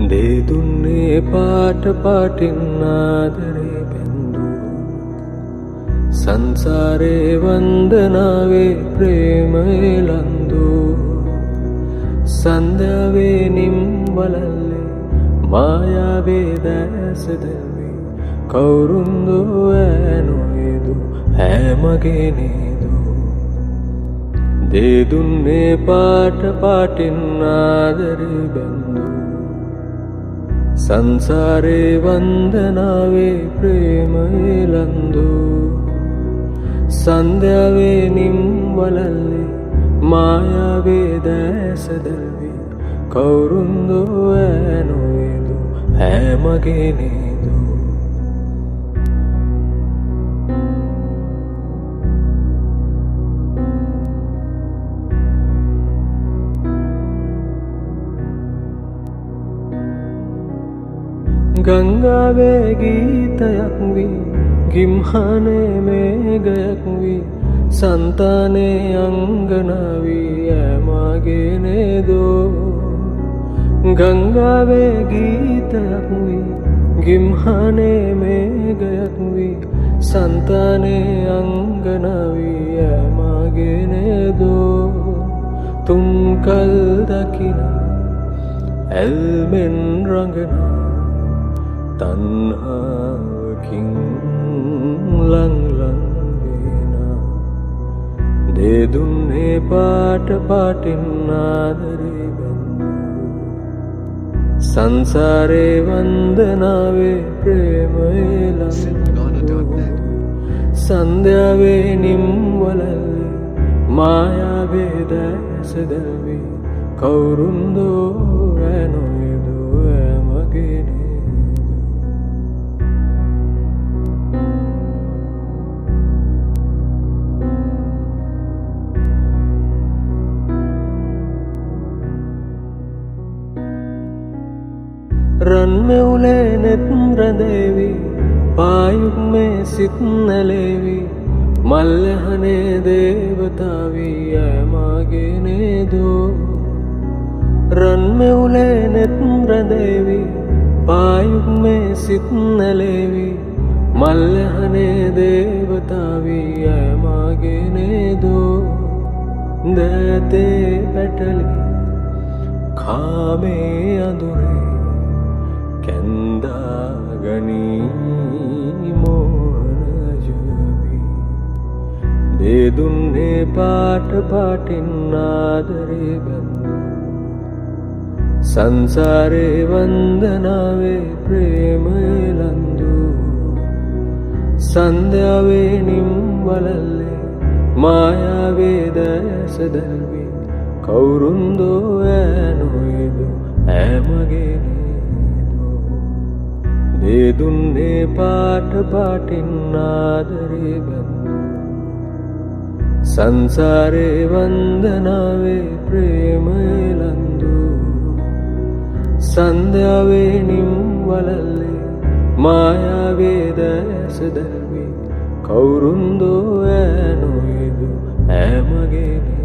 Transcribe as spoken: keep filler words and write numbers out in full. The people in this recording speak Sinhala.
දේදුන්නේ පාට පාටින් ආදරේ බැඳු සංසාරේ වන්දනාවේ ප්‍රේමයේ ලන්දු සන්ධ්‍යාවේ නිම් වලල්ලේ මායාවේ දැසදවේ කවුරුන්දු ඇනොයදු හැමගේ නේදු දේදුන්නේ පාට පාටින් ආදරේ බැඳු සංසාරේ වන්දනාවේ ප්‍රේමයේ ලන්දු සන්ධ්‍යාවේ නිම් වලල්ලේ මායාවේ දැසදවේ කවුරුන්දු ඇනොයදු හැමගේ නේදු ගංගාවේ ගීතයක් වී ගිම්හනේ මේඝයක් වී සන්තානේ අංගනාවී ඇමගේ නේදෝ ගංගාවේ ගීතයක් වී ගිම්හනේ මේඝයක් වී සන්තානේ අංගනාවී ඇමගේ නේදෝ තුන් කල් දකින ඇල්මෙන් රඟනා තන්හාවකින් ලංලං වේනා දේදුන්නේ පාට පාටින් ආදරේ බැඳු සංසාරේ වන්දනාවේ ප්‍රේමයේ ලන්දු සන්ධ්‍යාවේ නිම් වලල්ලේ මායාවේ දැසදවේ කවුරුන්දෝ ඇනොයදු ඇමගේ නේදු රන් මෙවුලේ නෙත් රැඳේවි පායුක් මේ සිත් නැලේවි මල්ලහනේ දේවතාවී ඇමගේ නේදෝ රන් මෙවුලේ නෙත් රැඳේවි පායුක් මේ සිත් නැලේවි මල්ලහනේ දේවතාවී ඇමගේ නේදෝ දෑතේ පැටලි කාමේ අඳුරේ කැන්දාගනී මෝහනජවී දේදුන්නේ පාට පාටින් ආදරේ බැඳු සංසාරේ වන්දනාවේ ප්‍රේමයේ ලන්දු සන්ධ්‍යාවේ නිම් වලල්ලේ මායාවේ දැසදල්වී කවුරුන්දෝ ඇනොයදු ඇමගේ දේදුන්නේ පාට පාටින් ආදරේ බැඳු සංසාරේ වන්දනාවේ ප්‍රේමයේ ලන්දු සන්ධ්‍යාවේ නිම් වලල්ලේ මායාවේ දැසදල්වී කවුරුන්දෝ ඇනොයදු ඇමගේ